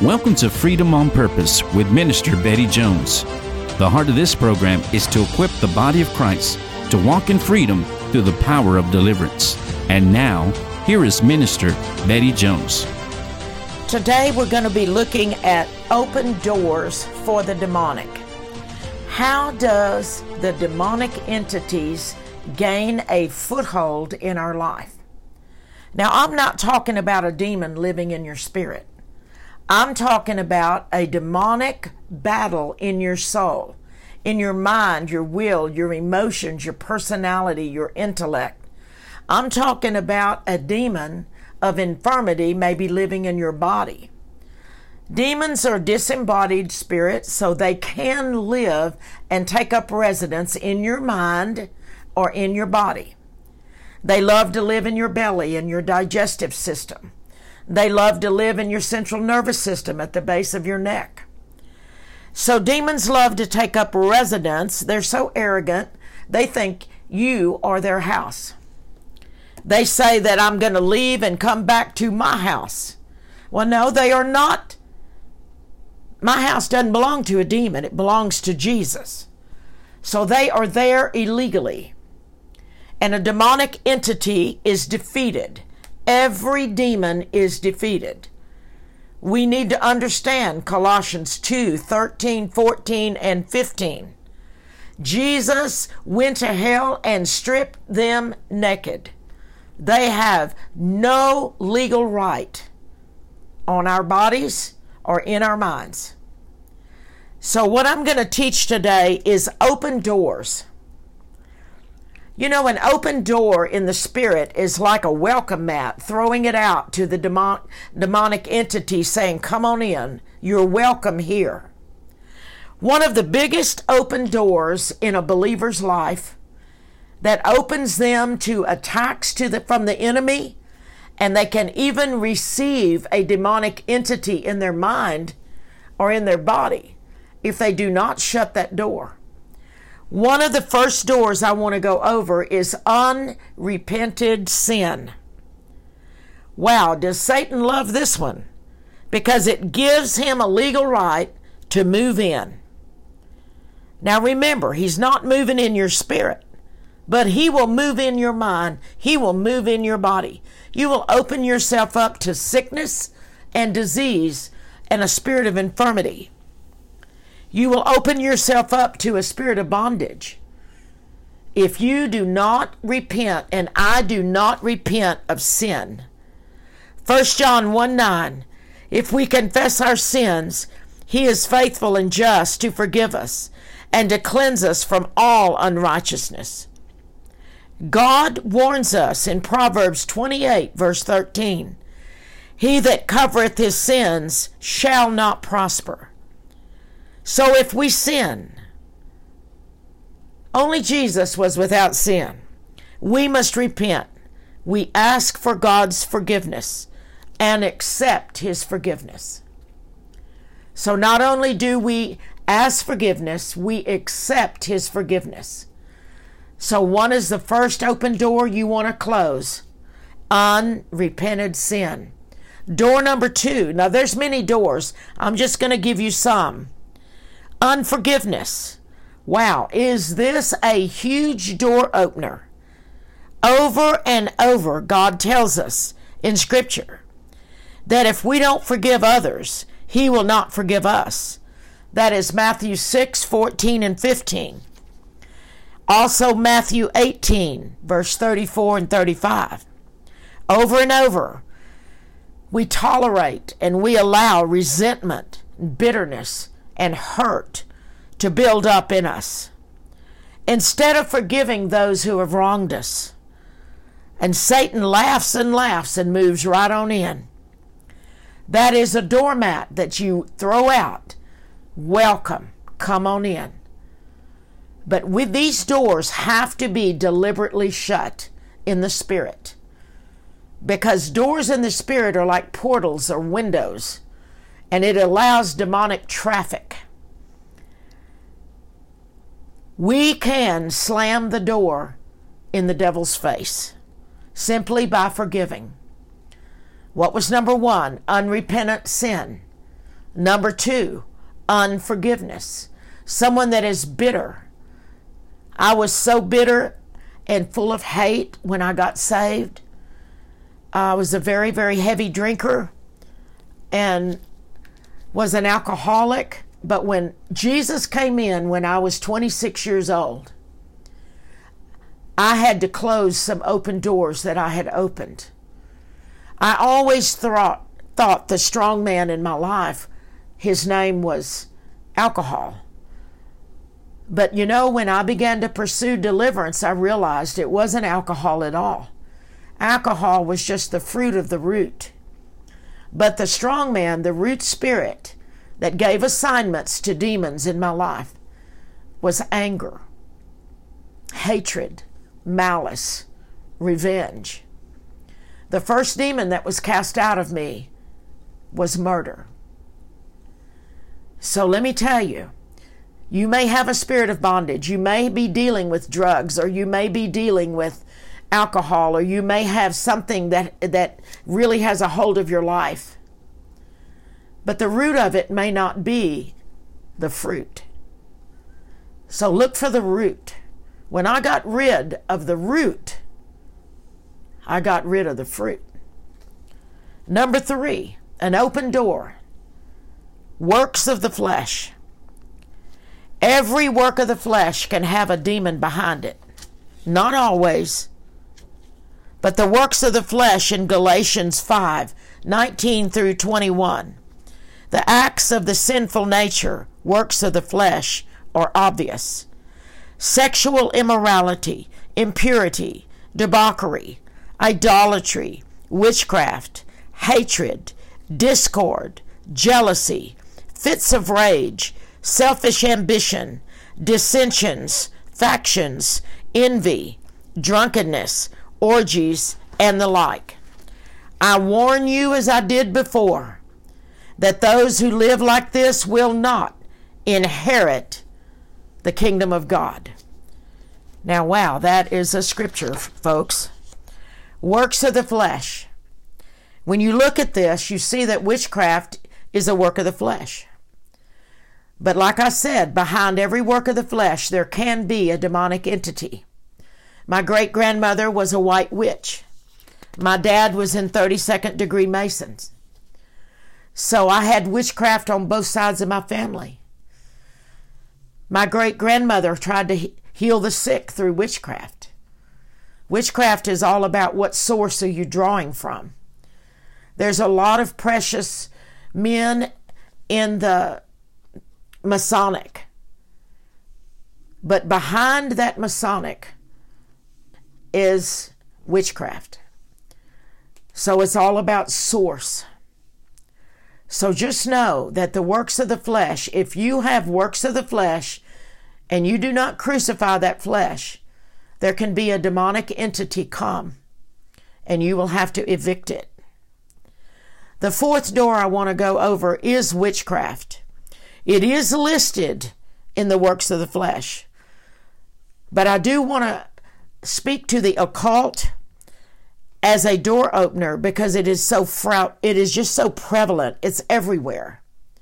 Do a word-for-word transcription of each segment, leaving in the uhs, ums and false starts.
Welcome to Freedom on Purpose with Minister Betty Jones. The heart of this program is to equip the body of Christ to walk in freedom through the power of deliverance. And now, here is Minister Betty Jones. Today we're going to be looking at open doors for the demonic. How does the demonic entities gain a foothold in our life? Now, I'm not talking about a demon living in your spirit. I'm talking about a demonic battle in your soul, in your mind, your will, your emotions, your personality, your intellect. I'm talking about a demon of infirmity maybe living in your body. Demons are disembodied spirits, so they can live and take up residence in your mind or in your body. They love to live in your belly and your digestive system. They love to live in your central nervous system at the base of your neck. So demons love to take up residence. They're so arrogant, they think you are their house. They say that I'm going to leave and come back to my house. Well, no, they are not. My house doesn't belong to a demon. It belongs to Jesus. So they are there illegally. And a demonic entity is defeated. Every demon is defeated. We need to understand Colossians two, thirteen, fourteen, and fifteen. Jesus went to hell and stripped them naked. They have no legal right on our bodies or in our minds. So what I'm going to teach today is open doors. You know, an open door in the spirit is like a welcome mat, throwing it out to the demon- demonic entity saying, come on in, you're welcome here. One of the biggest open doors in a believer's life that opens them to attacks to the, from the enemy, and they can even receive a demonic entity in their mind or in their body if they do not shut that door. One of the first doors I want to go over is unrepented sin. Wow, does Satan love this one? Because it gives him a legal right to move in. Now remember, he's not moving in your spirit, but he will move in your mind. He will move in your body. You will open yourself up to sickness and disease and a spirit of infirmity. You will open yourself up to a spirit of bondage. If you do not repent, and I do not repent of sin. First John one nine, if we confess our sins, he is faithful and just to forgive us and to cleanse us from all unrighteousness. God warns us in Proverbs twenty-eight, verse thirteen, he that covereth his sins shall not prosper. So if we sin, only Jesus was without sin. We must repent. We ask for God's forgiveness and accept his forgiveness. So not only do we ask forgiveness, we accept his forgiveness. So one is the first open door you want to close. Unrepented sin. Door number two. Now there's many doors. I'm just going to give you some. Unforgiveness. Wow, is this a huge door opener? Over and over, God tells us in Scripture that if we don't forgive others, he will not forgive us. That is Matthew six, fourteen, and fifteen. Also Matthew eighteen, verse thirty-four and thirty-five. Over and over, we tolerate and we allow resentment, bitterness, and hurt to build up in us instead of forgiving those who have wronged us. And Satan laughs and laughs and moves right on in. That is a doormat that you throw out. Welcome, come on in. But with these doors have to be deliberately shut in the spirit, because doors in the spirit are like portals or windows, and it allows demonic traffic. We can slam the door in the devil's face simply by forgiving. What was number one? Unrepentant sin. Number two, unforgiveness. Someone that is bitter. I was so bitter and full of hate when I got saved. I was a very, very heavy drinker and was an alcoholic. But when Jesus came in when I was twenty-six years old, I had to close some open doors that I had opened. I always thought, thought the strong man in my life, his name was alcohol. But you know, when I began to pursue deliverance, I realized it wasn't alcohol at all. Alcohol was just the fruit of the root. But the strong man, the root spirit that gave assignments to demons in my life, was anger, hatred, malice, revenge. The first demon that was cast out of me was murder. So let me tell you, you may have a spirit of bondage. You may be dealing with drugs, or you may be dealing with alcohol, or you may have something that, that really has a hold of your life. But the root of it may not be the fruit. So look for the root. When I got rid of the root, I got rid of the fruit. Number three, an open door. Works of the flesh. Every work of the flesh can have a demon behind it. Not always. But the works of the flesh in Galatians five, nineteen through twenty-one. The acts of the sinful nature, works of the flesh, are obvious. Sexual immorality, impurity, debauchery, idolatry, witchcraft, hatred, discord, jealousy, fits of rage, selfish ambition, dissensions, factions, envy, drunkenness, orgies, and the like. I warn you, as I did before, that those who live like this will not inherit the kingdom of God. Now, wow, that is a scripture, folks. Works of the flesh. When you look at this, you see that witchcraft is a work of the flesh. But like I said, behind every work of the flesh, there can be a demonic entity. My great-grandmother was a white witch. My dad was in thirty-second degree Masons. So I had witchcraft on both sides of my family. My great-grandmother tried to heal the sick through witchcraft. Witchcraft is all about what source are you drawing from. There's a lot of precious men in the Masonic. But behind that Masonic is witchcraft. So it's all about source. So just know that the works of the flesh, if you have works of the flesh and you do not crucify that flesh, there can be a demonic entity come and you will have to evict it. The fourth door I want to go over is witchcraft. It is listed in the works of the flesh. But I do want to speak to the occult as a door opener because it is so frou- it is just so prevalent. It's everywhere.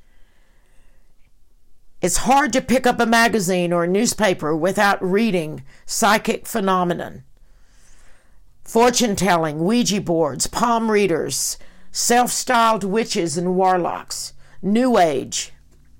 It's hard to pick up a magazine or a newspaper without reading psychic phenomenon, fortune telling, Ouija boards, palm readers, self-styled witches and warlocks, New Age,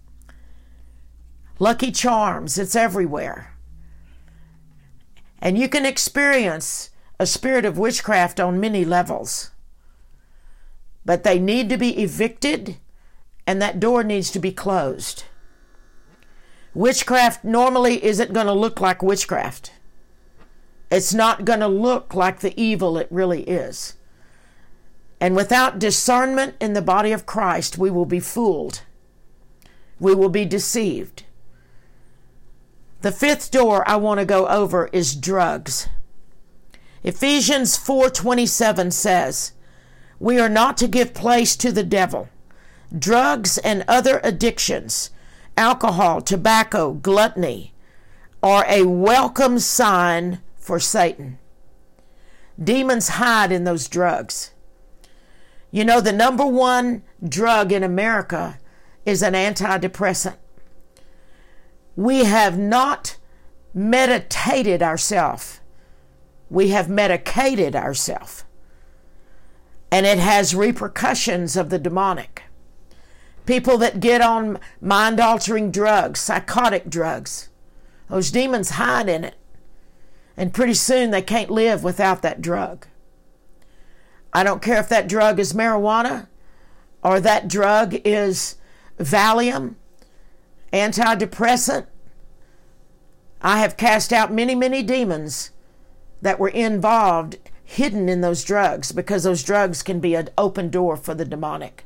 Lucky Charms. It's everywhere. And you can experience a spirit of witchcraft on many levels. But they need to be evicted, and that door needs to be closed. Witchcraft normally isn't going to look like witchcraft. It's not going to look like the evil it really is. And without discernment in the body of Christ, we will be fooled. We will be deceived. The fifth door I want to go over is drugs. Ephesians four twenty-seven says, we are not to give place to the devil. Drugs and other addictions, alcohol, tobacco, gluttony, are a welcome sign for Satan. Demons hide in those drugs. You know, the number one drug in America is an antidepressant. We have not meditated ourselves. We have medicated ourselves. And it has repercussions of the demonic. People that get on mind-altering drugs, psychotic drugs, those demons hide in it. And pretty soon they can't live without that drug. I don't care if that drug is marijuana or that drug is Valium, antidepressant. I have cast out many, many demons that were involved, hidden in those drugs, because those drugs can be an open door for the demonic.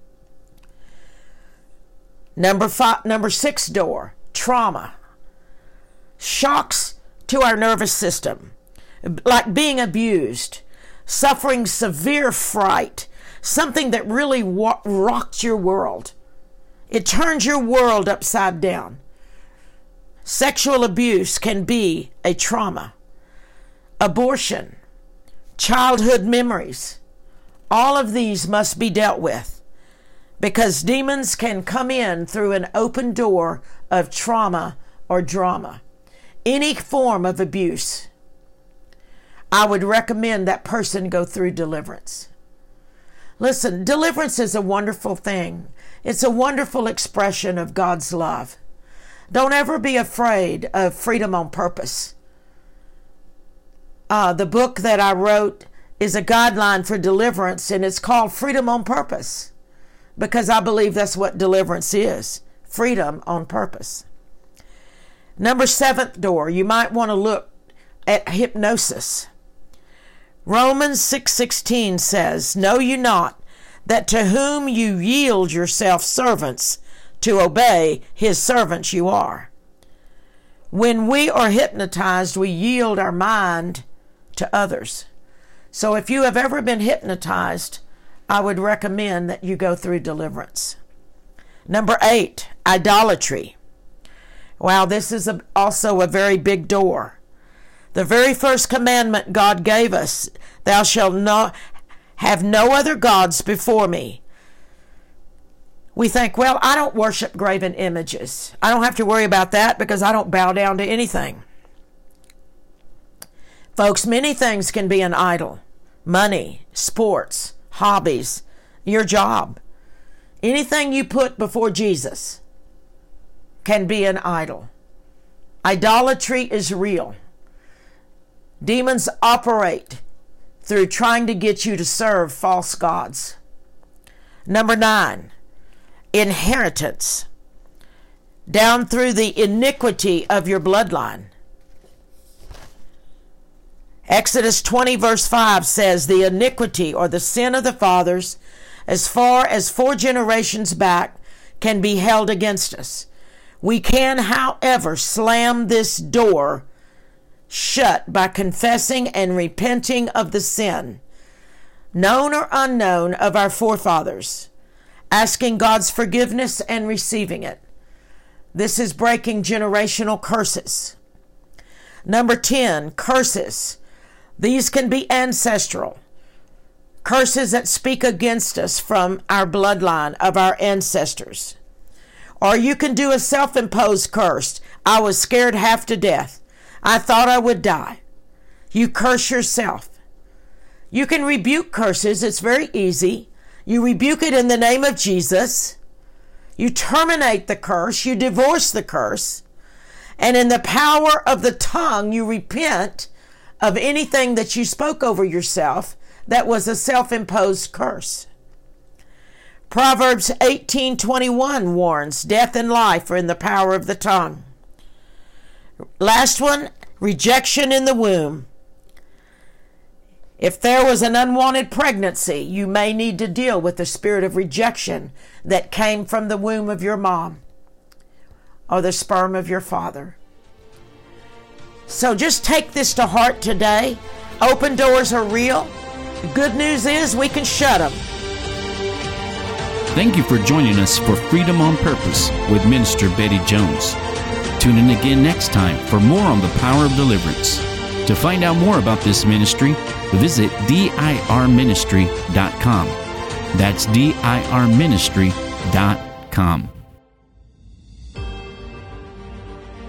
Number five, number six door, trauma. Shocks to our nervous system, like being abused, suffering severe fright, something that really wa- rocked your world. It turns your world upside down. Sexual abuse can be a trauma. Abortion, childhood memories, all of these must be dealt with, because demons can come in through an open door of trauma or drama. Any form of abuse, I would recommend that person go through deliverance. Listen, deliverance is a wonderful thing. It's a wonderful expression of God's love. Don't ever be afraid of freedom on purpose. Uh, the book that I wrote is a guideline for deliverance, and it's called Freedom on Purpose, because I believe that's what deliverance is, freedom on purpose. Number seventh door, you might want to look at hypnosis. Romans six sixteen says, "Know you not that to whom you yield yourself servants to obey, his servants you are." When we are hypnotized, we yield our mind to others. So if you have ever been hypnotized, I would recommend that you go through deliverance. Number eight, idolatry. Wow, this is a, also a very big door. The very first commandment God gave us, "Thou shalt not have no other gods before me." We think, well, I don't worship graven images. I don't have to worry about that because I don't bow down to anything. Folks, many things can be an idol. Money, sports, hobbies, your job. Anything you put before Jesus can be an idol. Idolatry is real. Demons operate through trying to get you to serve false gods. Number nine, inheritance. Down through the iniquity of your bloodline. Exodus twenty verse five says, "The iniquity or the sin of the fathers, as far as four generations back, can be held against us. We can, however, slam this door shut by confessing and repenting of the sin, known or unknown, of our forefathers, asking God's forgiveness and receiving it. This is breaking generational curses." Number ten, curses. These can be ancestral. Curses that speak against us from our bloodline of our ancestors. Or you can do a self-imposed curse. "I was scared half to death. I thought I would die." You curse yourself. You can rebuke curses. It's very easy. You rebuke it in the name of Jesus. You terminate the curse. You divorce the curse. And in the power of the tongue, you repent of anything that you spoke over yourself that was a self-imposed curse. Proverbs eighteen twenty-one warns, "Death and life are in the power of the tongue." Last one, rejection in the womb. If there was an unwanted pregnancy, you may need to deal with the spirit of rejection that came from the womb of your mom or the sperm of your father. So just take this to heart today. Open doors are real. The good news is we can shut them. Thank you for joining us for Freedom on Purpose with Minister Betty Jones. Tune in again next time for more on the power of deliverance. To find out more about this ministry, visit D I R ministry dot com. That's D I R ministry dot com. com.